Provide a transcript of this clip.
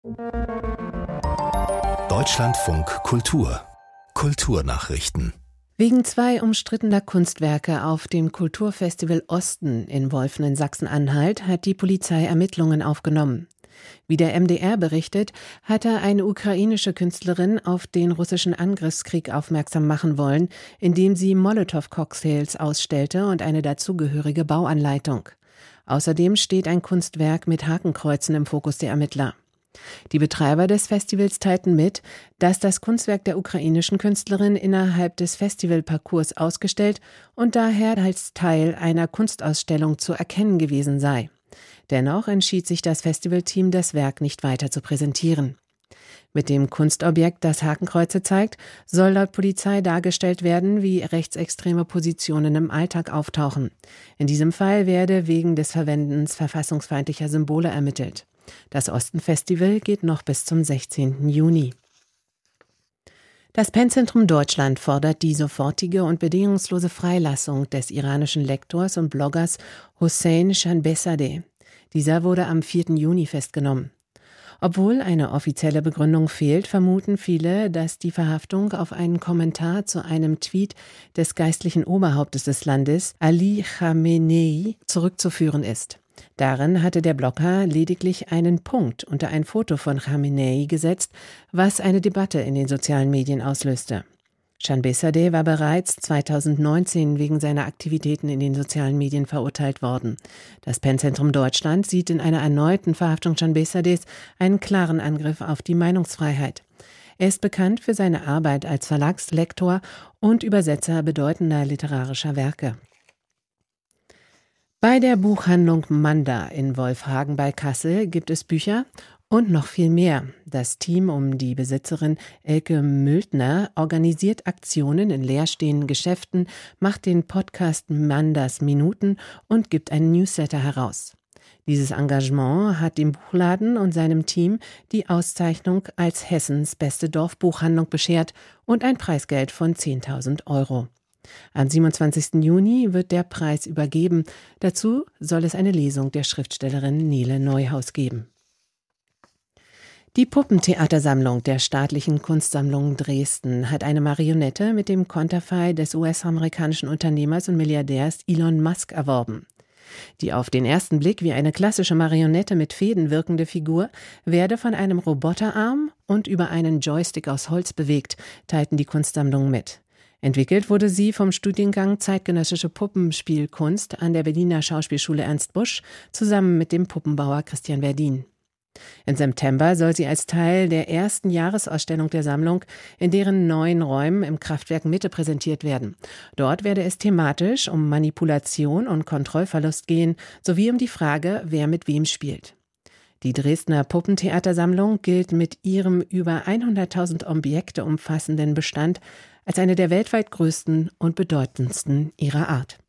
Deutschlandfunk Kultur. Kulturnachrichten. Wegen 2 umstrittener Kunstwerke auf dem Kulturfestival Osten in Wolfen in Sachsen-Anhalt hat die Polizei Ermittlungen aufgenommen. Wie der MDR berichtet, hatte eine ukrainische Künstlerin auf den russischen Angriffskrieg aufmerksam machen wollen, indem sie Molotow-Cocktails ausstellte und eine dazugehörige Bauanleitung. Außerdem steht ein Kunstwerk mit Hakenkreuzen im Fokus der Ermittler. Die Betreiber des Festivals teilten mit, dass das Kunstwerk der ukrainischen Künstlerin innerhalb des Festivalparcours ausgestellt und daher als Teil einer Kunstausstellung zu erkennen gewesen sei. Dennoch entschied sich das Festivalteam, das Werk nicht weiter zu präsentieren. Mit dem Kunstobjekt, das Hakenkreuze zeigt, soll laut Polizei dargestellt werden, wie rechtsextreme Positionen im Alltag auftauchen. In diesem Fall werde wegen des Verwendens verfassungsfeindlicher Symbole ermittelt. Das Osten-Festival geht noch bis zum 16. Juni. Das PEN-Zentrum Deutschland fordert die sofortige und bedingungslose Freilassung des iranischen Lektors und Bloggers Hossein Shanbehzadeh. Dieser wurde am 4. Juni festgenommen. Obwohl eine offizielle Begründung fehlt, vermuten viele, dass die Verhaftung auf einen Kommentar zu einem Tweet des geistlichen Oberhauptes des Landes, Ali Khamenei, zurückzuführen ist. Darin hatte der Blogger lediglich einen Punkt unter ein Foto von Khamenei gesetzt, was eine Debatte in den sozialen Medien auslöste. Shanbehzadeh war bereits 2019 wegen seiner Aktivitäten in den sozialen Medien verurteilt worden. Das PEN-Zentrum Deutschland sieht in einer erneuten Verhaftung Shanbehzadehs einen klaren Angriff auf die Meinungsfreiheit. Er ist bekannt für seine Arbeit als Verlagslektor und Übersetzer bedeutender literarischer Werke. Bei der Buchhandlung Manda in Wolfhagen bei Kassel gibt es Bücher und noch viel mehr. Das Team um die Besitzerin Elke Mültner organisiert Aktionen in leerstehenden Geschäften, macht den Podcast Mandas Minuten und gibt einen Newsletter heraus. Dieses Engagement hat dem Buchladen und seinem Team die Auszeichnung als Hessens beste Dorfbuchhandlung beschert und ein Preisgeld von 10.000 €. Am 27. Juni wird der Preis übergeben. Dazu soll es eine Lesung der Schriftstellerin Nele Neuhaus geben. Die Puppentheatersammlung der Staatlichen Kunstsammlung Dresden hat eine Marionette mit dem Konterfei des US-amerikanischen Unternehmers und Milliardärs Elon Musk erworben. Die auf den ersten Blick wie eine klassische Marionette mit Fäden wirkende Figur werde von einem Roboterarm und über einen Joystick aus Holz bewegt, teilten die Kunstsammlungen mit. Entwickelt wurde sie vom Studiengang Zeitgenössische Puppenspielkunst an der Berliner Schauspielschule Ernst Busch zusammen mit dem Puppenbauer Christian Verdin. Im September soll sie als Teil der ersten Jahresausstellung der Sammlung in deren neuen Räumen im Kraftwerk Mitte präsentiert werden. Dort werde es thematisch um Manipulation und Kontrollverlust gehen, sowie um die Frage, wer mit wem spielt. Die Dresdner Puppentheatersammlung gilt mit ihrem über 100.000 Objekte umfassenden Bestand als eine der weltweit größten und bedeutendsten ihrer Art.